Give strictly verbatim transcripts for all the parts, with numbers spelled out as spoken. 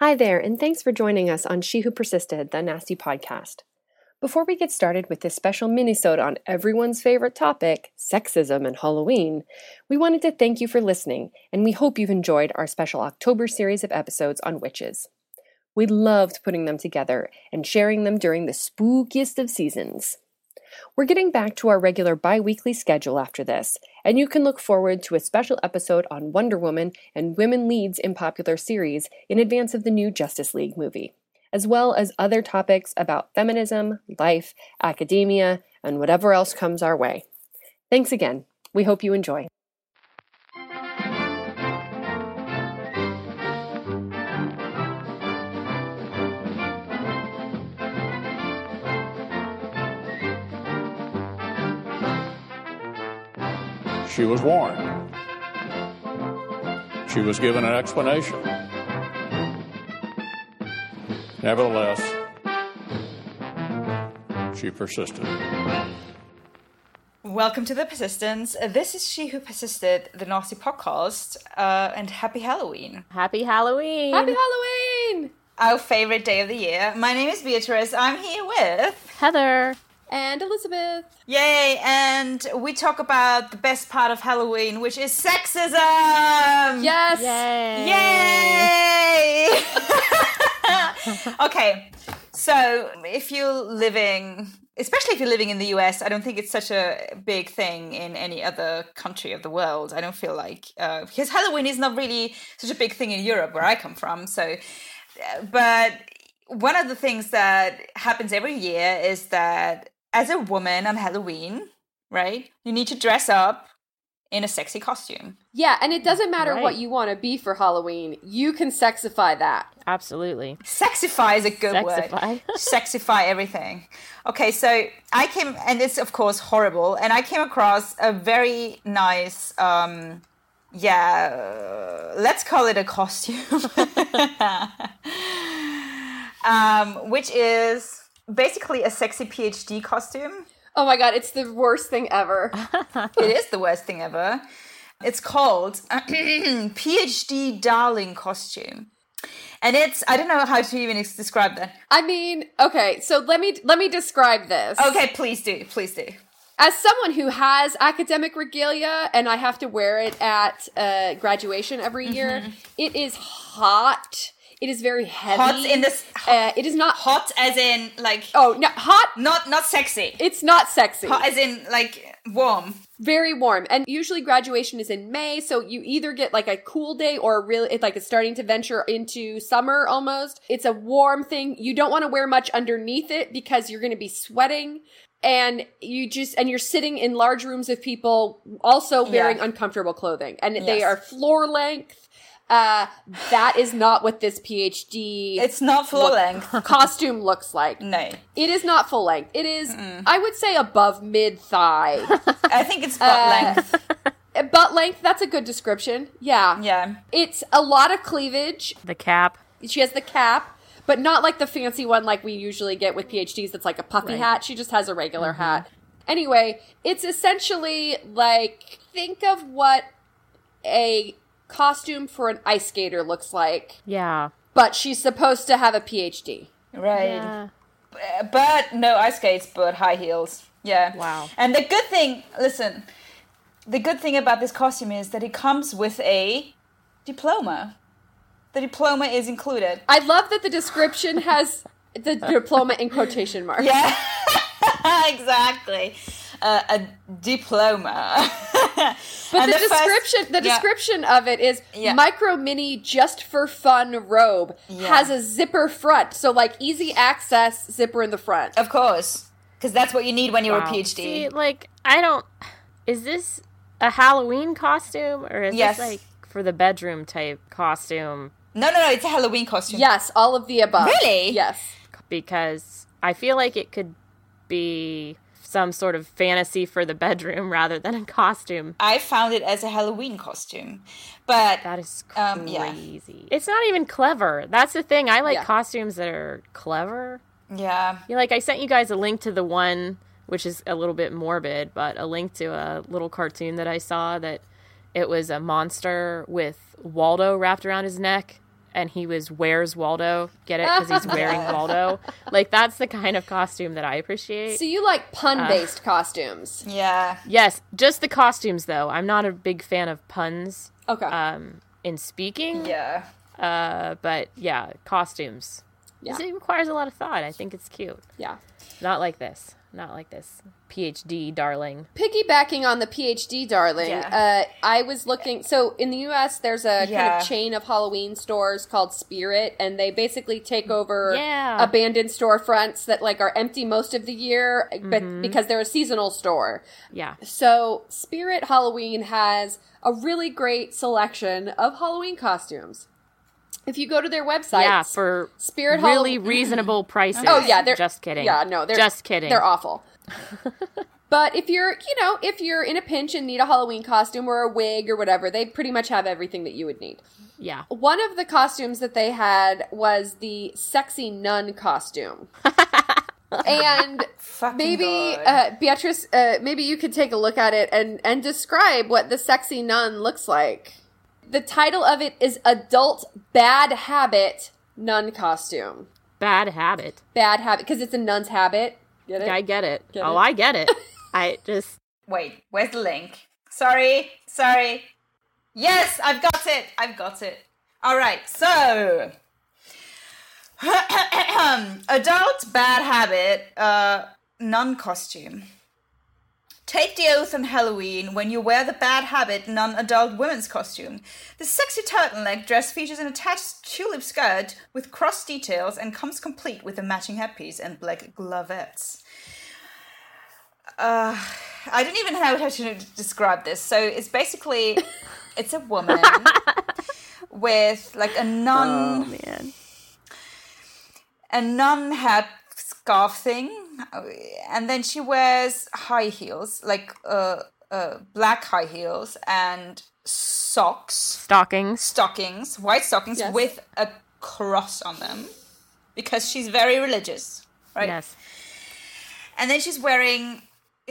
Hi there, and thanks for joining us on She Who Persisted, the Nasty Podcast. Before we get started with this special minisode on everyone's favorite topic, sexism and Halloween, we wanted to thank you for listening, and we hope you've enjoyed our special October series of episodes on witches. We loved putting them together and sharing them during the spookiest of seasons. We're getting back to our regular bi-weekly schedule after this, and you can look forward to a special episode on Wonder Woman and women leads in popular series in advance of the new Justice League movie, as well as other topics about feminism, life, academia, and whatever else comes our way. Thanks again. We hope you enjoy. She was warned. She was given an explanation. Nevertheless, she persisted. Welcome to The Persistence. This is She Who Persisted, the Nasty Podcast, uh, and happy Halloween. Happy Halloween. Happy Halloween! Our favorite day of the year. My name is Beatrice. I'm here with... Heather. And Elizabeth. Yay, and we talk about the best part of Halloween, which is sexism! Yes! Yay! Yay! Okay, so if you're living, especially if you're living in the U S, I don't think it's such a big thing in any other country of the world. I don't feel like, uh, because Halloween is not really such a big thing in Europe, where I come from, so, but one of the things that happens every year is that as a woman on Halloween, right, you need to dress up in a sexy costume. Yeah, and it doesn't matter Right. what you want to be for Halloween. You can sexify that. Absolutely. Sexify is a good Sexify. word. Sexify everything. Okay, so I came, and it's of course horrible, and I came across a very nice, um, yeah, uh, let's call it a costume, um, which is basically a sexy PhD costume. Oh my god, it's the worst thing ever. It is the worst thing ever. It's called PhD Darling Costume. And it's, I don't know how to even describe that. I mean, okay, so let me let me describe this. Okay, please do, please do. As someone who has academic regalia and I have to wear it at uh, graduation every year, Mm-hmm. it is hot. It is very heavy. Hot in this, Uh, it is not hot as in like, Oh, no, hot. not not sexy. It's not sexy. Hot as in like warm. Very warm. And usually graduation is in May, so you either get like a cool day or really it's like it's starting to venture into summer almost. It's a warm thing. You don't want to wear much underneath it because you're going to be sweating. And you just, and you're sitting in large rooms of people also wearing Yeah. uncomfortable clothing. And Yes. they are floor length. Uh, that is not what this PhD It's not floor look- length. costume looks like. No. It is not full length. It is, I would say, above mid thigh. I think it's butt Uh, length. Butt length, that's a good description. Yeah. Yeah. It's a lot of cleavage. The cap. She has the cap, but not like the fancy one like we usually get with PhDs that's like a puffy Right. hat. She just has a regular hat. Anyway, it's essentially like, think of what a costume for an ice skater looks like, Yeah. but she's supposed to have a PhD. Right. Yeah. But no ice skates, but high heels. Yeah. Wow. And the good thing, listen, the good thing about this costume is that it comes with a diploma. The diploma is included. I love that the description has the diploma in quotation marks. Yeah. Exactly. Uh, a diploma. But And the, the first- description, the yeah. description of it is Yeah. micro mini just for fun robe Yeah. has a zipper front, so like easy access zipper in the front. Of course. Because that's what you need when you're Wow. a PhD. See, like, I don't... Is this a Halloween costume? Or is Yes. this, like, for the bedroom type costume? No, no, no, it's a Halloween costume. Yes, all of the above. Really? Yes. Because I feel like it could be some sort of fantasy for the bedroom rather than a costume. I found it as a Halloween costume. But That is Um, yeah. crazy. It's not even clever. That's the thing. I like Yeah. costumes that are clever. yeah. Yeah, like I sent you guys a link to the one, which is a little bit morbid, but a link to a little cartoon that I saw that it was a monster with Waldo wrapped around his neck, and he was Where's Waldo? Get it? Because he's wearing Waldo. Like, that's the kind of costume that I appreciate. So you like pun-based uh, costumes. Yeah. Yes, just the costumes, though. I'm not a big fan of puns. Okay. Um, in speaking. Yeah. Uh, but, yeah, costumes. Yeah. It requires a lot of thought. I think it's cute. Yeah. Not like this. Not like this P H D darling. Piggybacking on the P H D darling, yeah. uh, I was looking... So, in the U S, there's a yeah. kind of chain of Halloween stores called Spirit, and they basically take over yeah. abandoned storefronts that, like, are empty most of the year, mm-hmm. but because they're a seasonal store. Yeah. So, Spirit Halloween has a really great selection of Halloween costumes. If you go to their website, yeah, for Spirit really Hall- reasonable prices. Oh yeah, they're just kidding. Yeah, no, they're just kidding. They're awful. But if you're, you know, if you're in a pinch and need a Halloween costume or a wig or whatever, they pretty much have everything that you would need. Yeah. One of the costumes that they had was the sexy nun costume. And Fucking maybe uh, Beatrice, uh, maybe you could take a look at it and and describe what the sexy nun looks like. The title of it is Adult Bad Habit Nun Costume. Bad habit. Bad habit, because it's a nun's habit. Get it? I get it. Get oh, it? I get it. I just... Wait, where's the link? Sorry, sorry. Yes, I've got it. I've got it. All right, so... Adult Bad Habit uh, Nun Costume. Take the oath on Halloween when you wear the Bad Habit non-adult women's costume. The sexy turtleneck dress features an attached tulip skirt with cross details and comes complete with a matching headpiece and black glovettes. Uh, I don't even know how to describe this. So it's basically, it's a woman with like a nun, oh, man. a nun hat scarf thing, and then she wears high heels, like uh, uh, black high heels and socks, stockings, stockings, white stockings yes. with a cross on them, because she's very religious, right? Yes. And then she's wearing,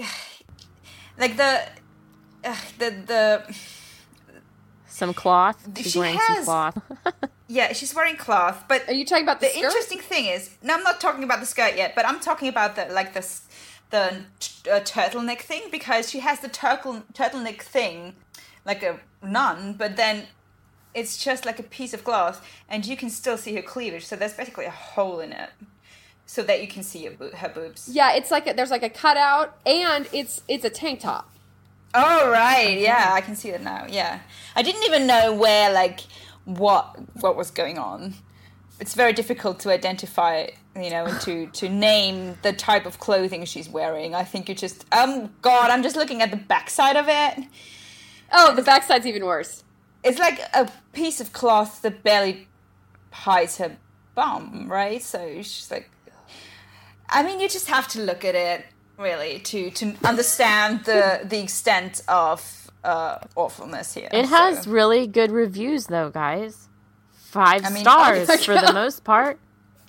like the, uh, the the. Some cloth. She's she wearing has, some cloth. Yeah, she's wearing cloth, but are you talking about the, the skirt? interesting thing is, no, I'm not talking about the skirt yet, but I'm talking about the like the the uh, turtleneck thing, because she has the turtle turtleneck thing like a nun, but then it's just like a piece of cloth, and you can still see her cleavage. So there's basically a hole in it, so that you can see her, bo- her boobs. Yeah, it's like a, there's like a cutout, and it's it's a tank top. Oh right, yeah, I can see it now. Yeah, I didn't even know where like. what what was going on. It's very difficult to identify, you know, and to, to name the type of clothing she's wearing. I think you just, um, God, I'm just looking at the backside of it. Oh, the backside's even worse. It's like a piece of cloth that barely hides her bum, right? So she's like, I mean, you just have to look at it, really, to, to understand the, the extent of Uh, awfulness here. It so. has really good reviews, though, guys. Five I mean, stars oh for the most part.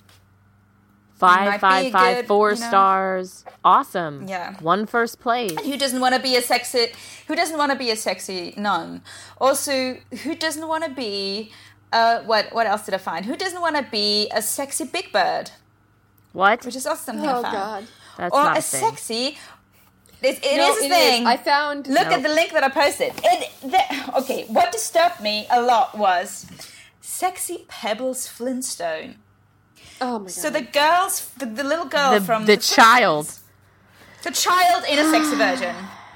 Five, five, five, good, four you know, stars. Awesome. Yeah. One first place. Who doesn't want to be a sexy? Who doesn't want to be a sexy nun? Also, who doesn't want to be? Uh, what what else did I find? Who doesn't want to be a sexy big bird? What? Which is also something Oh I found. God. That's or not a a thing. sexy. It, it No, is a it thing. is. I found. Look Nope. at the link that I posted. It, the, okay, what disturbed me a lot was sexy Pebbles Flintstone. Oh my God. So the girls, the, the little girl The, from the child. the child in a sexy version.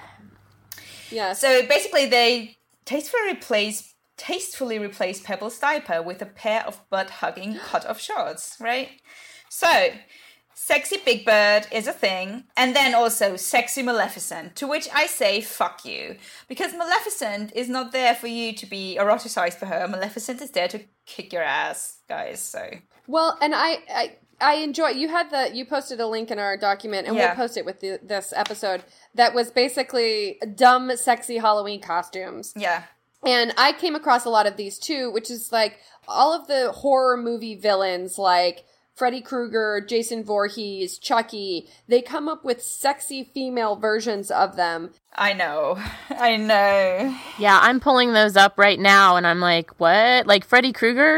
Yes. So basically, they tastefully replace tastefully replace Pebbles' diaper with a pair of butt-hugging cut-off shorts, right? So, sexy Big Bird is a thing, and then also sexy Maleficent, to which I say, fuck you. Because Maleficent is not there for you to be eroticized for her. Maleficent is there to kick your ass, guys, so... Well, and I, I, I enjoy, you had the, you posted a link in our document, and Yeah. we'll post it with the, this episode, that was basically dumb, sexy Halloween costumes. Yeah. And I came across a lot of these too, which is like all of the horror movie villains like Freddy Krueger, Jason Voorhees, Chucky, they come up with sexy female versions of them. I know. I know. Yeah, I'm pulling those up right now, and I'm like, what? Like Freddy Krueger?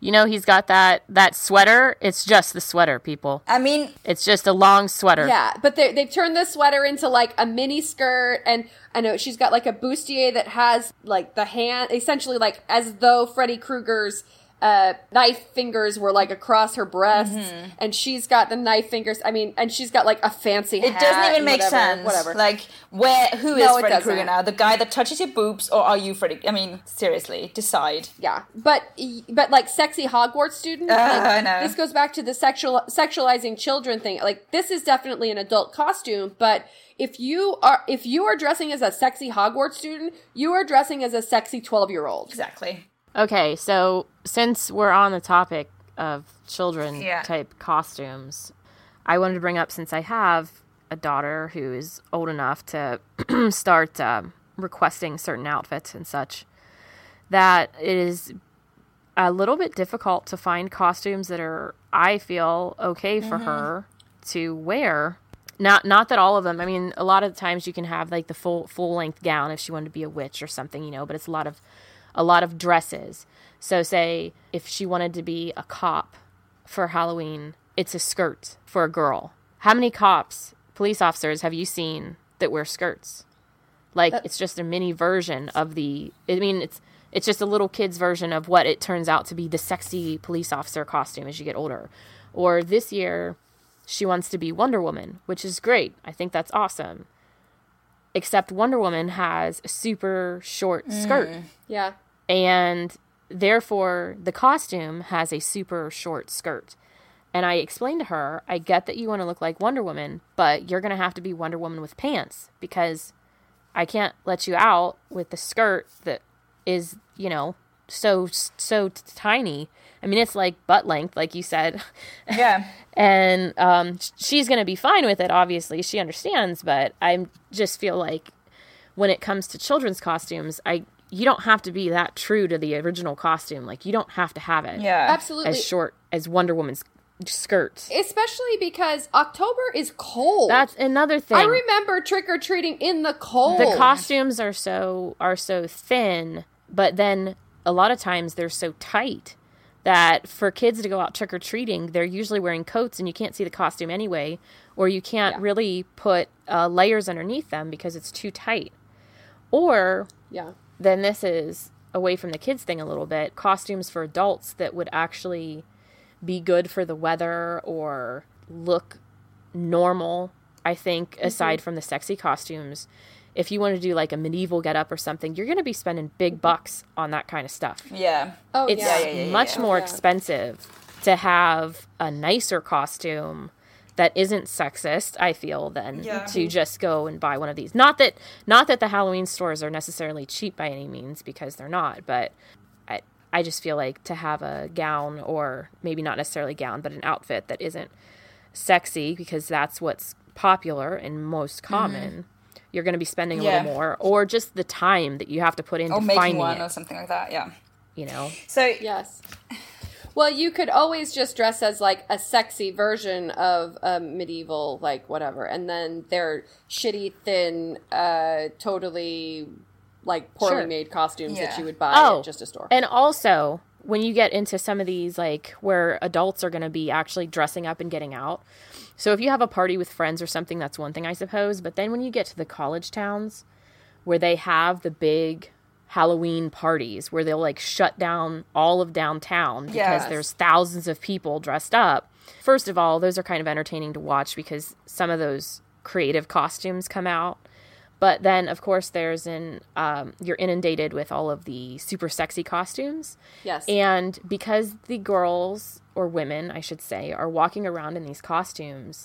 You know, he's got that, that sweater. It's just the sweater, people. I mean, It's just a long sweater. Yeah, but they, they've turned the sweater into like a mini skirt, and I know she's got like a bustier that has like the hand, essentially like as though Freddy Krueger's uh, knife fingers were like across her breasts, mm-hmm. and she's got the knife fingers. I mean, and she's got like a fancy hat. It doesn't even make whatever, sense. Whatever. Like, where? Who is No, it Freddy doesn't. Krueger now? The guy that touches your boobs, or are you Freddy? I mean, seriously, decide. Yeah, but but like sexy Hogwarts student. Uh, like, I know. This goes back to the sexual sexualizing children thing. Like, this is definitely an adult costume, but if you are if you are dressing as a sexy Hogwarts student, you are dressing as a sexy twelve year old. Exactly. Okay, so since we're on the topic of children Yeah. type costumes, I wanted to bring up, since I have a daughter who is old enough to start uh, requesting certain outfits and such, that it is a little bit difficult to find costumes that are, I feel, okay for mm-hmm. her to wear. Not not that all of them. I mean, a lot of the times you can have like the full full length gown if she wanted to be a witch or something, you know, but it's a lot of a lot of dresses. So say if she wanted to be a cop for Halloween, it's a skirt for a girl. How many cops, police officers have you seen that wear skirts? Like, That's... it's just a mini version of the, I mean, it's it's just a little kid's version of what it turns out to be the sexy police officer costume as you get older. Or this year, she wants to be Wonder Woman, which is great. I think that's awesome. Except Wonder Woman has a super short mm. skirt. Yeah. And therefore, the costume has a super short skirt. And I explained to her, I get that you want to look like Wonder Woman, but you're going to have to be Wonder Woman with pants, because I can't let you out with the skirt that is, you know, so, so t- tiny. I mean, it's like butt length, like you said. Yeah. And um, she's going to be fine with it, obviously. She understands, but I just feel like when it comes to children's costumes, I you don't have to be that true to the original costume. Like, you don't have to have it yeah. Absolutely. as short as Wonder Woman's skirt. Especially because October is cold. That's another thing. I remember trick-or-treating in the cold. The costumes are so are so thin, but then a lot of times they're so tight that for kids to go out trick-or-treating, they're usually wearing coats and you can't see the costume anyway, or you can't yeah. really put uh, layers underneath them because it's too tight. Or yeah. then this is away from the kids thing a little bit, costumes for adults that would actually be good for the weather or look normal, I think, mm-hmm. aside from the sexy costumes. If you want to do like a medieval getup or something, you're going to be spending big bucks on that kind of stuff. Yeah. Oh, it's yeah. yeah, yeah, yeah, much yeah. more yeah. expensive to have a nicer costume that isn't sexist, I feel, than Yeah. to just go and buy one of these. Not that not that the Halloween stores are necessarily cheap by any means, because they're not, but I I just feel like to have a gown, or maybe not necessarily gown, but an outfit that isn't sexy, because that's what's popular and most common. Mm-hmm. You're going to be spending a Yeah. little more, or just the time that you have to put into Or making finding one it, or something like that, yeah. you know? So, Yes. Well, you could always just dress as like a sexy version of a medieval, like whatever, and then they're shitty, thin, uh, totally like poorly Sure. made costumes Yeah. that you would buy Oh, at just a store. And also, when you get into some of these, like, where adults are going to be actually dressing up and getting out. So if you have a party with friends or something, that's one thing, I suppose. But then when you get to the college towns where they have the big Halloween parties where they'll, like, shut down all of downtown because Yes. there's thousands of people dressed up. First of all, those are kind of entertaining to watch because some of those creative costumes come out. But then, of course, there's an, um, you're inundated with all of the super sexy costumes. Yes. And because the girls, or women, I should say, are walking around in these costumes,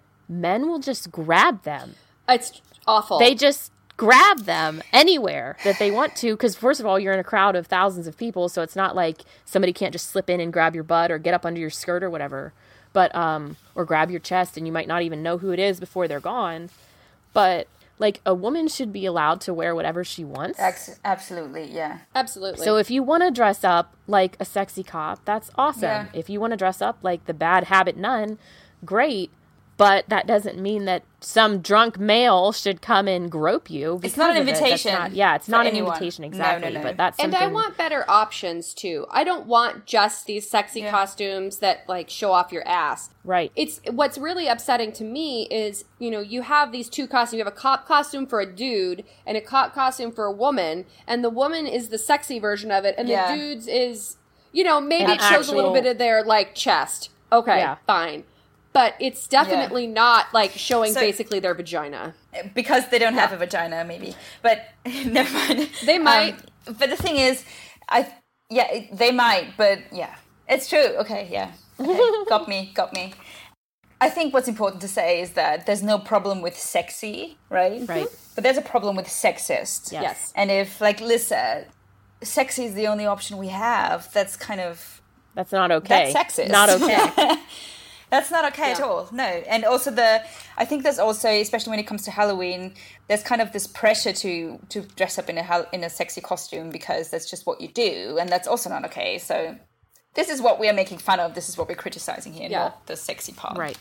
men will just grab them. It's awful. They just grab them anywhere that they want to. Because, first of all, you're in a crowd of thousands of people, so it's not like somebody can't just slip in and grab your butt or get up under your skirt or whatever. But, um, or grab your chest, and you might not even know who it is before they're gone. But, like, a woman should be allowed to wear whatever she wants. Ex- absolutely, yeah. Absolutely. So if you want to dress up like a sexy cop, that's awesome. Yeah. If you want to dress up like the bad habit nun, great. but that doesn't mean that some drunk male should come and grope you. It's not an of it. That's invitation. Not, yeah, it's for not anyone. an invitation, exactly. No, no, no. But that's And something... I want better options, too. I don't want just these sexy Yeah. costumes that, like, show off your ass. Right. It's what's really upsetting to me is, you know, you have these two costumes. You have a cop costume for a dude and a cop costume for a woman, and the woman is the sexy version of it, and Yeah. the dude's is, you know, maybe An it shows a little actual- bit of their, like, chest. Okay, Yeah. fine. But it's definitely not, like, showing So- basically their vagina. Because they don't have a vagina, maybe. But never mind. They might. Um, but the thing is, I yeah, it- they might. But yeah, it's true. Okay, yeah, okay. got me, got me. I think what's important to say is that there's no problem with sexy, right? Right. But there's a problem with sexist. Yes. Yes. And if, like Liz said, sexy is the only option we have, that's kind of That's not okay. that's sexist. Not okay. That's not okay at Yeah. all. No. And also the, I think there's also, especially when it comes to Halloween, there's kind of this pressure to to dress up in a hal- in a sexy costume because that's just what you do, and that's also not okay. So this is what we are making fun of. This is what we're criticizing here, Yeah. not the sexy part. Right.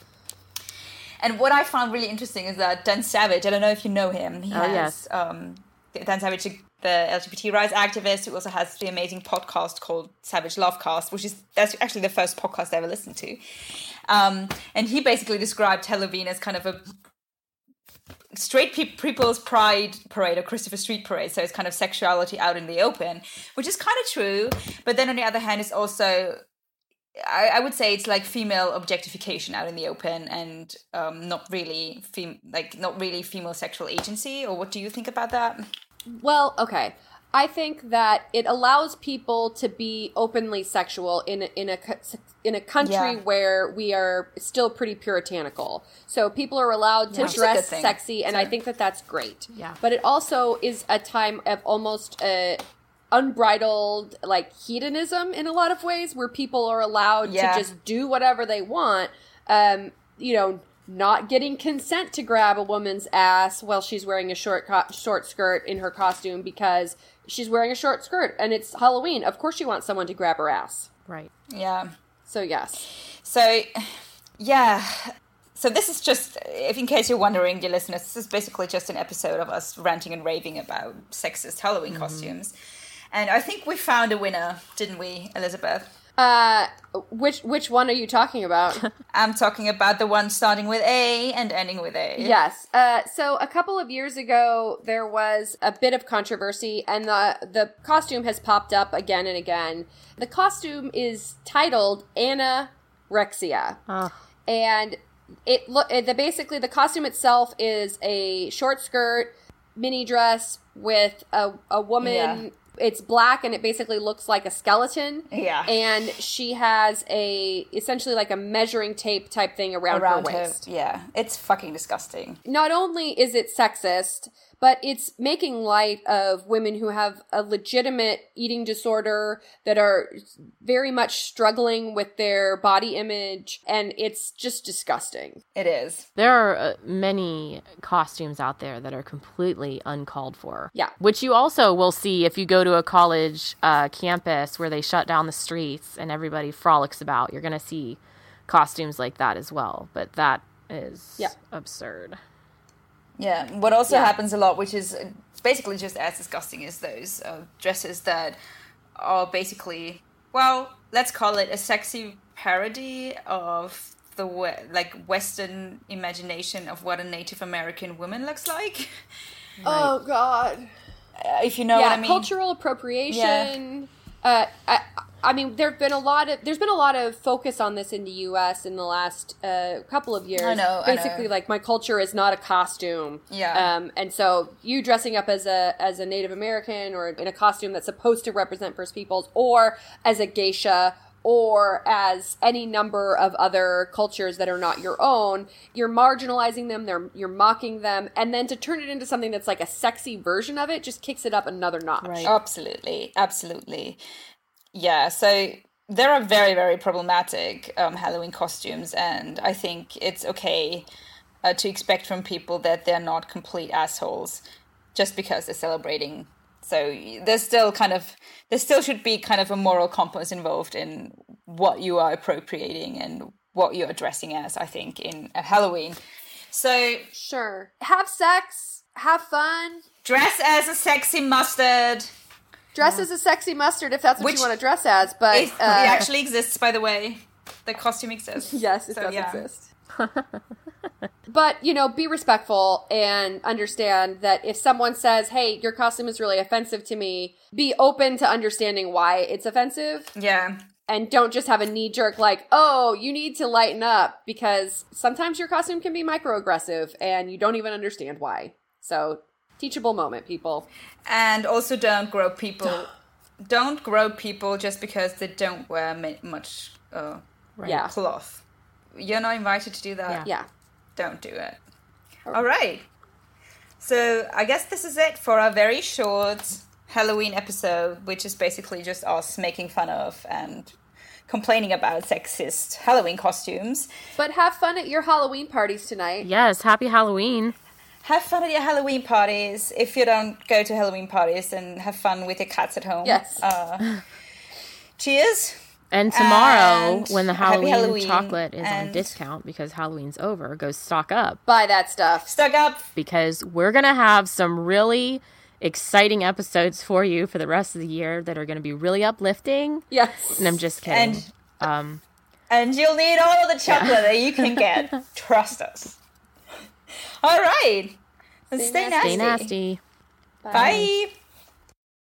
And what I found really interesting is that Dan Savage, I don't know if you know him. He Oh, has, yes. um, Dan Savage, the L G B T rights activist, who also has the amazing podcast called Savage Lovecast, which is that's actually the first podcast I ever listened to. Um, and he basically described Halloween as kind of a straight pe- people's pride parade or Christopher Street parade. So it's kind of sexuality out in the open, which is kind of true. But then on the other hand, it's also, I, I would say it's like female objectification out in the open, and um, not really fem- like not really female sexual agency. Or what do you think about that? Well, okay. I think that it allows people to be openly sexual in a, in a co- in a country Yeah. where we are still pretty puritanical. So people are allowed to Which is a good dress thing. sexy, and I So- think that that's great. Yeah. But it also is a time of almost uh, unbridled like hedonism in a lot of ways, where people are allowed Yeah. to just do whatever they want. Um, you know. Not getting consent to grab a woman's ass while she's wearing a short co- short skirt in her costume because she's wearing a short skirt and it's Halloween. Of course she wants someone to grab her ass. Right. Yeah. So yes. So, yeah. So this is just, if in case you're wondering, dear listeners, this is basically just an episode of us ranting and raving about sexist Halloween costumes. And I think we found a winner, didn't we, Elizabeth? Uh, which which one are you talking about? I'm talking about the one starting with A and ending with A. Yes. Uh, so a couple of years ago, there was a bit of controversy, and the the costume has popped up again and again. The costume is titled Anorexia, Oh. and it look the basically the costume itself is a short skirt, mini dress with a a woman. Yeah. It's black and it basically looks like a skeleton. Yeah. And she has a essentially like a measuring tape type thing around, Around her her. waist. Yeah. It's fucking disgusting. Not only is it sexist, but it's making light of women who have a legitimate eating disorder that are very much struggling with their body image, and it's just disgusting. It is. There are uh, many costumes out there that are completely uncalled for. Yeah. Which you also will see if you go to a college uh, campus where they shut down the streets and everybody frolics about. You're going to see costumes like that as well. But that is Yeah. absurd. Yeah. What also Yeah. happens a lot, which is basically just as disgusting, is those uh, dresses that are basically, well, let's call it a sexy parody of the we- like Western imagination of what a Native American woman looks like. Oh, God. Uh, if you know yeah, what I mean. cultural appropriation. Uh, I, I mean, there've been a lot of there's been a lot of focus on this in the U S in the last uh, couple of years. I know, I Basically, know. like my culture is not a costume. Yeah. Um, and so you dressing up as a as a Native American or in a costume that's supposed to represent First Peoples, or as a geisha, or as any number of other cultures that are not your own, you're marginalizing them, they're, you're mocking them, and then to turn it into something that's like a sexy version of it just kicks it up another notch. Right. Absolutely, absolutely. Yeah, so there are very, very problematic um, Halloween costumes, and I think it's okay uh, to expect from people that they're not complete assholes just because they're celebrating So there's still kind of, there still should be kind of a moral compass involved in what you are appropriating and what you're addressing as, I think, in a Halloween. So Sure. Have sex. Have fun. dress as a sexy mustard. Dress as a sexy mustard if that's what Which- you want to dress as. But It, uh, it actually exists, by the way. The costume exists. yes, it So, does yeah. exist. But, you know, be respectful and understand that if someone says, hey, your costume is really offensive to me, be open to understanding why it's offensive. Yeah. And don't just have a knee-jerk like, oh, you need to lighten up, because sometimes your costume can be microaggressive and you don't even understand why. So, teachable moment, people. And also don't grope people. Don't grope people just because they don't wear ma- much uh, Yeah. cloth. You're not invited to do that. Yeah. Don't do it. All right. So I guess this is it for our very short Halloween episode, which is basically just us making fun of and complaining about sexist Halloween costumes. But have fun at your Halloween parties tonight. Yes, happy Halloween. Have fun at your Halloween parties. If you don't go to Halloween parties, then have fun with your cats at home. Yes. Uh, cheers. And tomorrow, And when the happy Halloween, Halloween, chocolate is and- on discount because Halloween's over, go stock up Buy that stuff. Stuck up. because we're going to have some really exciting episodes for you for the rest of the year that are going to be really uplifting. Yes. And I'm just kidding. And um, and you'll need all of the chocolate that you can get. Trust us. All right. Stay, Stay nasty. stay nasty. Bye.